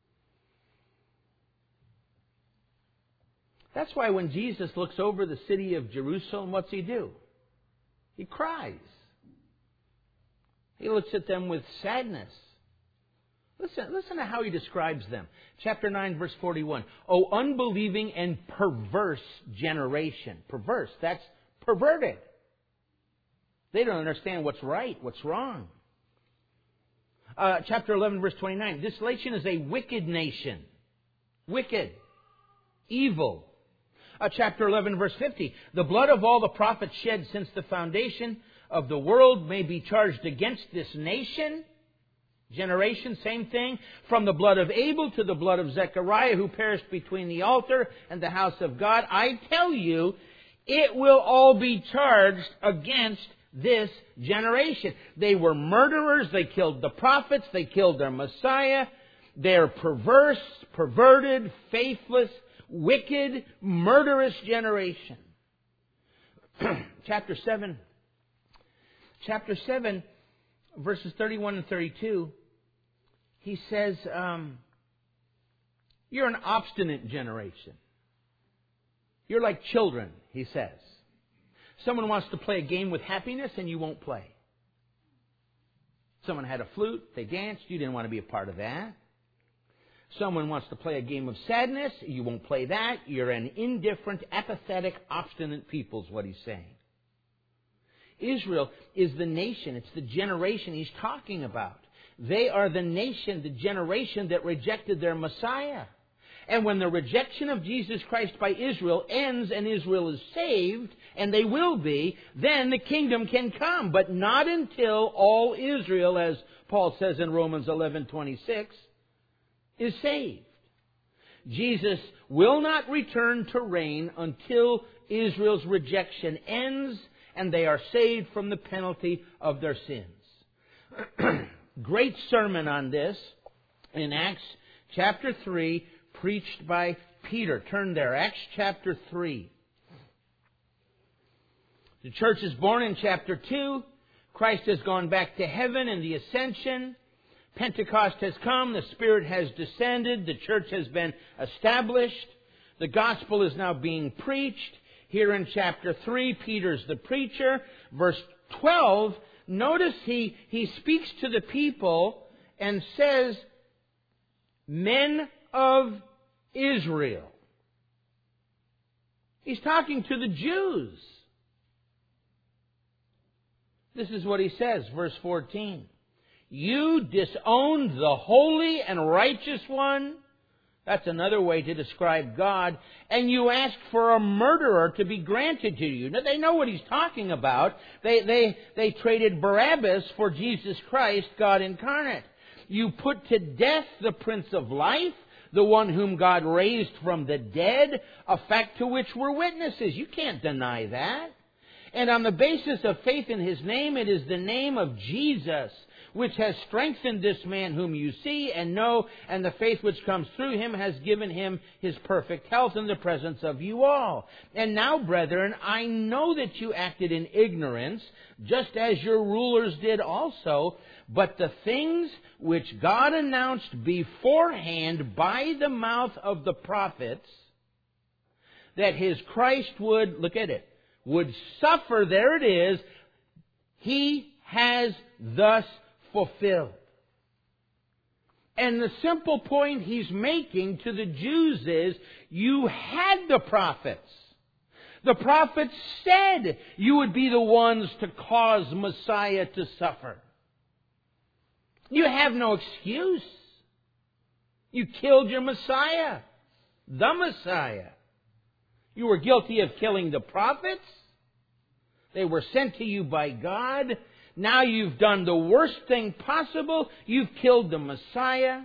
That's why when Jesus looks over the city of Jerusalem, what's He do? He cries. He looks at them with sadness. Listen to how He describes them. Chapter 9, verse 41. O unbelieving and perverse generation. Perverse, that's perverted. They don't understand what's right, what's wrong. Chapter 11, verse 29. This nation is a wicked nation. Wicked. Evil. Chapter 11, verse 50. The blood of all the prophets shed since the foundation of the world may be charged against this nation. Generation, same thing. From the blood of Abel to the blood of Zechariah, who perished between the altar and the house of God. I tell you, it will all be charged against this generation. They were murderers. They killed the prophets. They killed their Messiah. They're perverse, perverted, faithless, wicked, murderous generation. Chapter 7, verses 31 and 32, He says, you're an obstinate generation. You're like children, He says. Someone wants to play a game with happiness and you won't play. Someone had a flute, they danced, you didn't want to be a part of that. Someone wants to play a game of sadness, you won't play that. You're an indifferent, apathetic, obstinate people is what He's saying. Israel is the nation, it's the generation He's talking about. They are the nation, the generation that rejected their Messiah. And when the rejection of Jesus Christ by Israel ends and Israel is saved, and they will be, then the kingdom can come. But not until all Israel, as Paul says in Romans 11:26, is saved. Jesus will not return to reign until Israel's rejection ends and they are saved from the penalty of their sins. Great sermon on this in Acts chapter 3, preached by Peter. Turn there, Acts chapter 3. The church is born in chapter 2. Christ has gone back to heaven in the ascension. Pentecost has come. The Spirit has descended. The church has been established. The gospel is now being preached. Here in chapter 3, Peter's the preacher. Verse 12, notice he speaks to the people and says, men of Israel. He's talking to the Jews. This is what he says, verse 14. You disowned the holy and righteous one. That's another way to describe God. And you asked for a murderer to be granted to you. Now, they know what he's talking about. They traded Barabbas for Jesus Christ, God incarnate. You put to death the Prince of Life, the one whom God raised from the dead, a fact to which we're witnesses. You can't deny that. And on the basis of faith in His name, it is the name of Jesus which has strengthened this man whom you see and know, and the faith which comes through him has given him his perfect health in the presence of you all. And now, brethren, I know that you acted in ignorance, just as your rulers did also, but the things which God announced beforehand by the mouth of the prophets, that His Christ would, look at it, would suffer, there it is, He has thus fulfilled. And the simple point he's making to the Jews is, you had the prophets. The prophets said you would be the ones to cause Messiah to suffer. You have no excuse. You killed your Messiah, the Messiah. You were guilty of killing the prophets. They were sent to you by God. Now you've done the worst thing possible. You've killed the Messiah.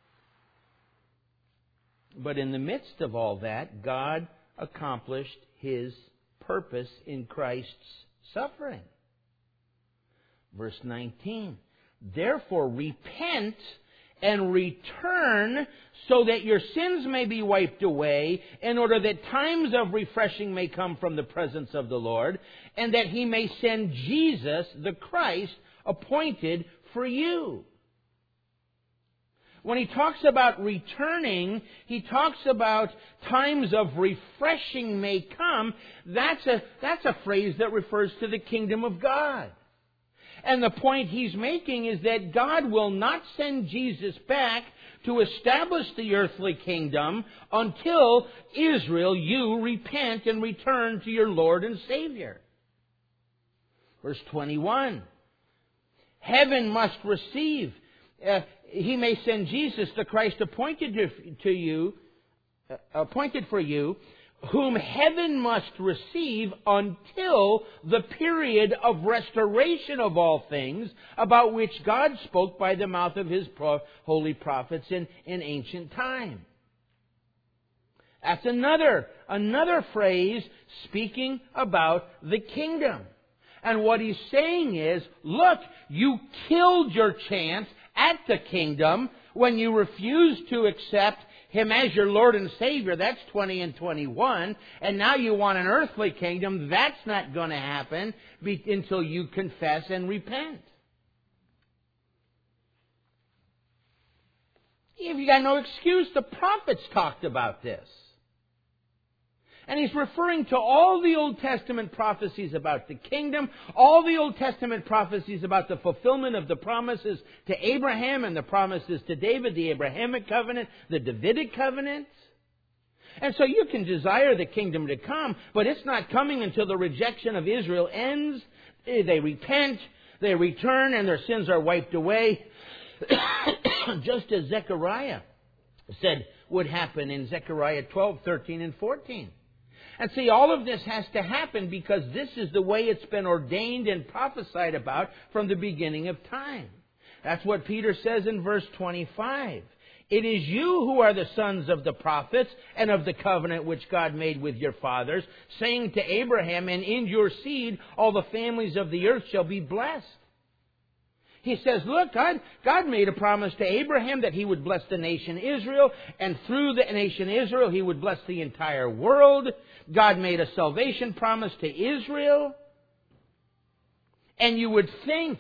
But in the midst of all that, God accomplished His purpose in Christ's suffering. Verse 19. Therefore repent and return so that your sins may be wiped away, in order that times of refreshing may come from the presence of the Lord, and that He may send Jesus, the Christ, appointed for you. When he talks about returning, he talks about times of refreshing may come. That's a phrase that refers to the kingdom of God. And the point he's making is that God will not send Jesus back to establish the earthly kingdom until Israel, you, repent and return to your Lord and Savior. Verse 21. Heaven must receive. He may send Jesus, the Christ appointed for you, whom heaven must receive until the period of restoration of all things, about which God spoke by the mouth of His holy prophets in ancient time. That's another phrase speaking about the kingdom. And what he's saying is, look, you killed your chance at the kingdom when you refused to accept Him as your Lord and Savior. That's 20 and 21. And now you want an earthly kingdom. That's not going to happen until you confess and repent. You've got no excuse. The prophets talked about this. And he's referring to all the Old Testament prophecies about the kingdom, all the Old Testament prophecies about the fulfillment of the promises to Abraham and the promises to David, the Abrahamic covenant, the Davidic covenant. And so you can desire the kingdom to come, but it's not coming until the rejection of Israel ends. They repent, they return, and their sins are wiped away. Just as Zechariah said would happen in Zechariah 12, 13, and 14. And see, all of this has to happen because this is the way it's been ordained and prophesied about from the beginning of time. That's what Peter says in verse 25. It is you who are the sons of the prophets and of the covenant which God made with your fathers, saying to Abraham, and in your seed all the families of the earth shall be blessed. He says, look, God made a promise to Abraham that He would bless the nation Israel, and through the nation Israel He would bless the entire world. God made a salvation promise to Israel. And you would think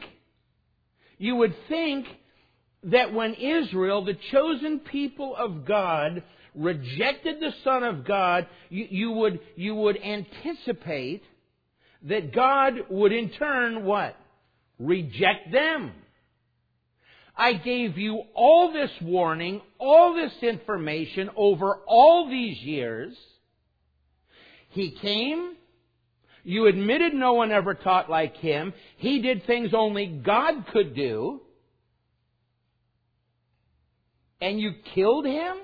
that when Israel, the chosen people of God, rejected the Son of God, you would anticipate that God would in turn what? Reject them. I gave you all this warning, all this information over all these years. He came. You admitted no one ever taught like Him. He did things only God could do. And you killed Him?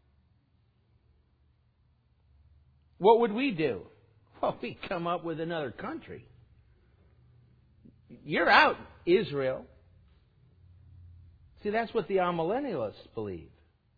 What would we do? Well, we'd come up with another country. You're out, Israel. See, that's what the amillennialists believe.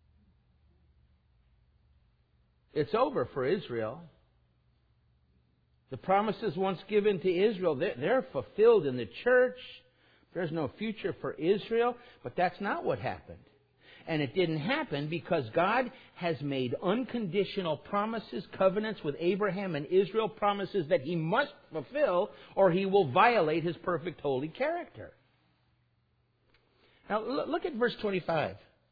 It's over for Israel. The promises once given to Israel, they're fulfilled in the church. There's no future for Israel. But that's not what happened. And it didn't happen because God has made unconditional promises, covenants with Abraham and Israel, promises that He must fulfill or He will violate His perfect holy character. Now look at verse 25.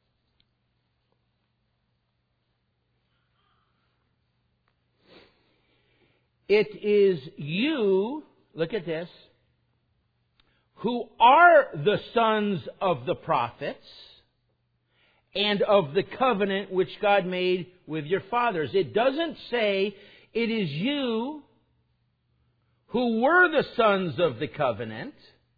It is you, look at this, who are the sons of the prophets and of the covenant which God made with your fathers. It doesn't say it is you who were the sons of the covenant.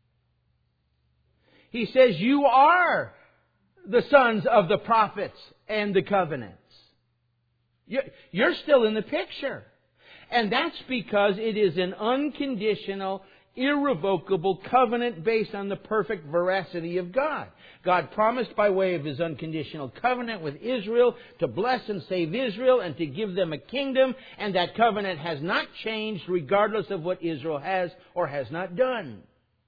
He says you are the sons of the prophets and the covenants. You're still in the picture. And that's because it is an unconditional, irrevocable covenant based on the perfect veracity of God. God promised by way of His unconditional covenant with Israel to bless and save Israel and to give them a kingdom, and that covenant has not changed regardless of what Israel has or has not done.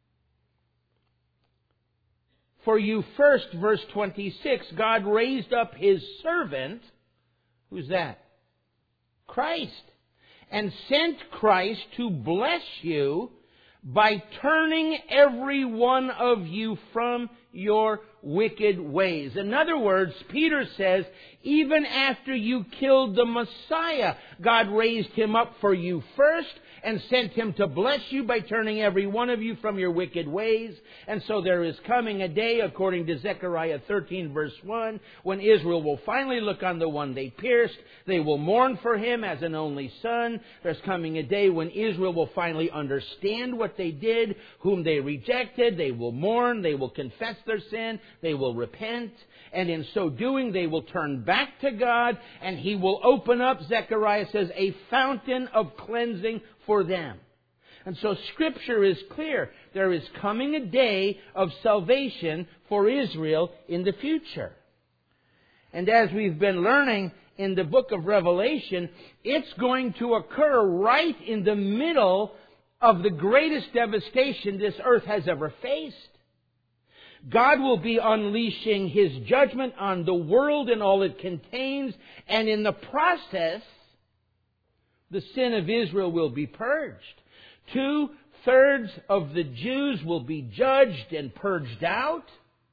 For you first, verse 26, God raised up His servant. Who's that? Christ. And sent Christ to bless you by turning every one of you from your wicked ways. In other words, Peter says, even after you killed the Messiah, God raised Him up for you first and sent Him to bless you by turning every one of you from your wicked ways. And so there is coming a day, according to Zechariah 13 verse 1, when Israel will finally look on the one they pierced. They will mourn for Him as an only son. There's coming a day when Israel will finally understand what they did, whom they rejected. They will mourn. They will confess their sin. They will repent. And in so doing, they will turn back to God, and He will open up, Zechariah says, a fountain of cleansing for them. And so Scripture is clear. There is coming a day of salvation for Israel in the future. And as we've been learning in the book of Revelation, it's going to occur right in the middle of the greatest devastation this earth has ever faced. God will be unleashing His judgment on the world and all it contains, and in the process, the sin of Israel will be purged. 2/3 of the Jews will be judged and purged out.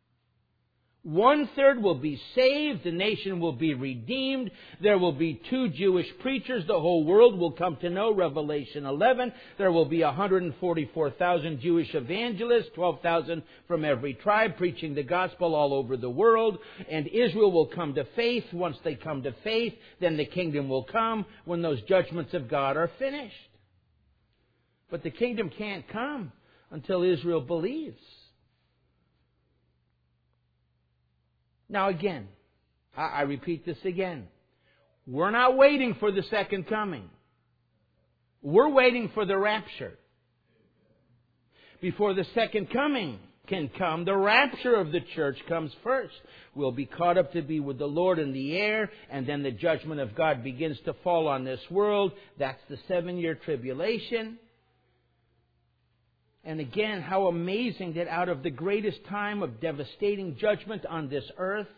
1/3 will be saved. The nation will be redeemed. There will be 2 Jewish preachers. The whole world will come to know, Revelation 11. There will be 144,000 Jewish evangelists, 12,000 from every tribe, preaching the gospel all over the world. And Israel will come to faith. Once they come to faith, then the kingdom will come when those judgments of God are finished. But the kingdom can't come until Israel believes. Now again, I repeat this again. We're not waiting for the second coming. We're waiting for the rapture. Before the second coming can come, the rapture of the church comes first. We'll be caught up to be with the Lord in the air, and then the judgment of God begins to fall on this world. That's the 7-year tribulation. And again, how amazing that out of the greatest time of devastating judgment on this earth,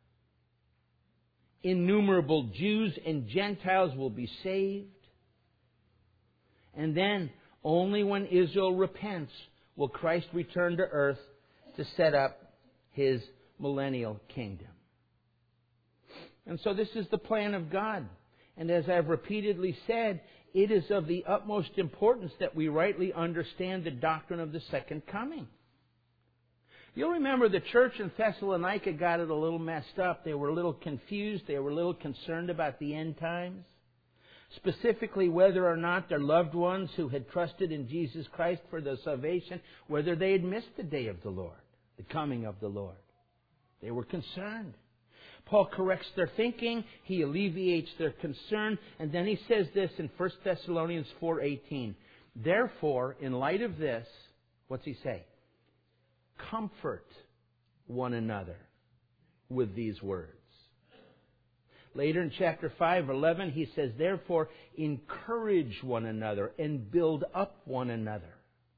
innumerable Jews and Gentiles will be saved. And then, only when Israel repents will Christ return to earth to set up His millennial kingdom. And so this is the plan of God. And as I've repeatedly said, it is of the utmost importance that we rightly understand the doctrine of the second coming. You'll remember the church in Thessalonica got it a little messed up. They were a little confused. They were a little concerned about the end times. Specifically, whether or not their loved ones who had trusted in Jesus Christ for their salvation, whether they had missed the day of the Lord, the coming of the Lord. They were concerned. Paul corrects their thinking. He alleviates their concern. And then he says this in 1 Thessalonians 4:18. Therefore, in light of this, what's he say? Comfort one another with these words. Later in chapter 5:11, he says, therefore, encourage one another and build up one another.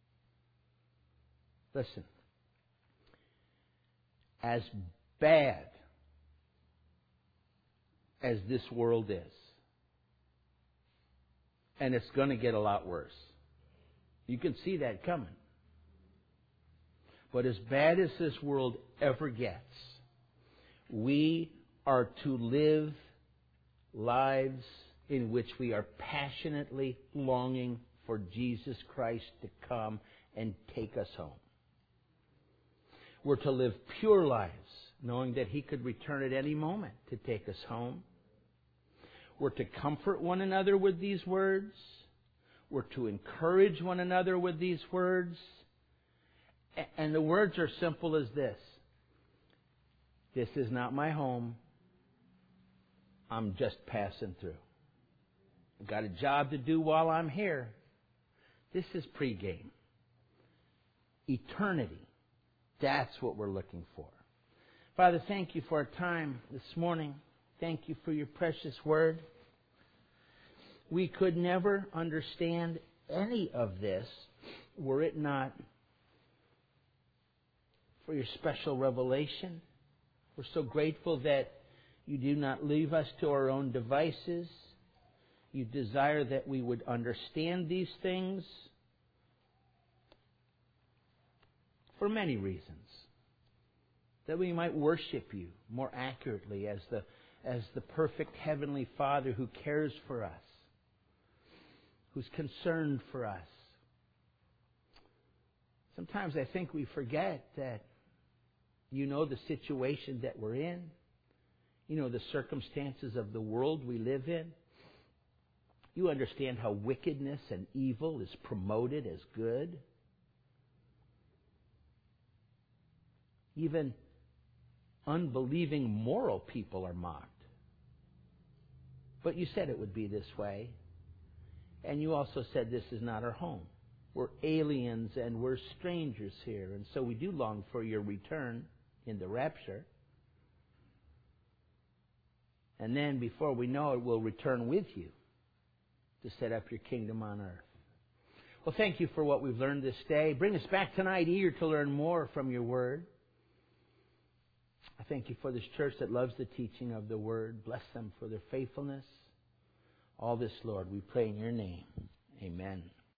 Listen. As bad as this world is, and it's going to get a lot worse. You can see that coming. But as bad as this world ever gets, we are to live lives in which we are passionately longing for Jesus Christ to come and take us home. We're to live pure lives, knowing that He could return at any moment to take us home. We're to comfort one another with these words. We're to encourage one another with these words. And the words are simple as this. This is not my home. I'm just passing through. I've got a job to do while I'm here. This is pregame. Eternity. That's what we're looking for. Father, thank You for our time this morning. Thank You for Your precious word. We could never understand any of this were it not for Your special revelation. We're so grateful that You do not leave us to our own devices. You desire that we would understand these things for many reasons. That we might worship You more accurately as the perfect Heavenly Father who cares for us, who's concerned for us. Sometimes I think we forget that You know the situation that we're in. You know the circumstances of the world we live in. You understand how wickedness and evil is promoted as good. Even unbelieving moral people are mocked. But You said it would be this way. And You also said this is not our home. We're aliens and we're strangers here. And so we do long for Your return in the rapture. And then before we know it, we'll return with You to set up Your kingdom on earth. Well, thank You for what we've learned this day. Bring us back tonight eager to learn more from Your word. I thank You for this church that loves the teaching of the word. Bless them for their faithfulness. All this, Lord, we pray in Your name. Amen.